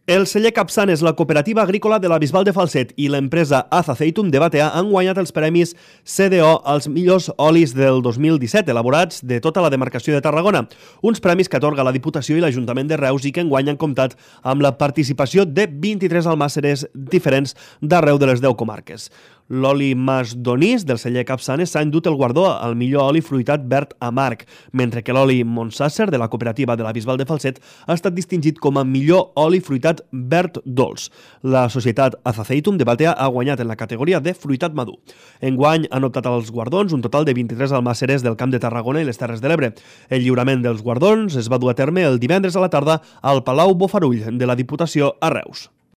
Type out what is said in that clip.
El celler Capçanes, la cooperativa agrícola de la Bisbal de Falset i l'empresa Azaceitum de Batea han guanyat els premis CDO als millors olis del 2017, elaborats de tota la demarcació de Tarragona. Uns premis que atorga la Diputació i l'Ajuntament de Reus i que enguany han comptat amb la participació de 23 almàsseres diferents d'arreu de les 10 comarques. L'oli Mas Donís, del celler Capçanes, s'ha endut el guardó al millor oli fruitat verd amarg, mentre que l'oli Montsàsser, de la cooperativa de la Bisbal de Falset, ha estat distingit com a millor oli fruitat verd dolç. La societat Azaceitum de Batea ha guanyat en la categoria de fruitat madur. Enguany han optat als guardons un total de 23 almàsseres del Camp de Tarragona i les Terres de l'Ebre. El lliurament dels guardons es va dur a terme el divendres a la tarda al Palau Bofarull de la Diputació a Reus.